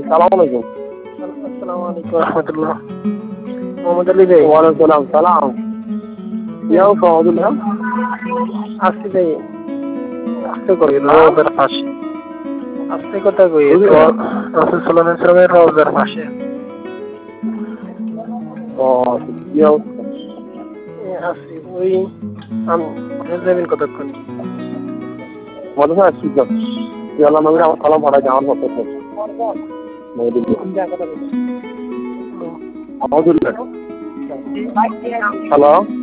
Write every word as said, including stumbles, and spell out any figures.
সালাম আলাইকুম। আসসালামু আলাইকুম রহমতুল্লাহ। মোহাম্মদ আলী ভাই। ওয়ালাইকুম সালাম। কি অবস্থা আব্দুল্লাহ? আসছি ভাই, আসতে কই হ্যাঁ? রোজার পাশে। আসতে কথা কই বুঝলি? তো রাসূল সাল্লাল্লাহু আলাইহি ওয়াসাল্লামের রোজার পাশে। ও কি অবস্থা? এ আসছি ওই আমি যাবেন কতক্ষণ? মনে হয় আসছি তো। ইয়াল্লাহ নবীর আমার সালাম পাঠাই আমার মতো। আব্দুল্লাহ। হ্যালো।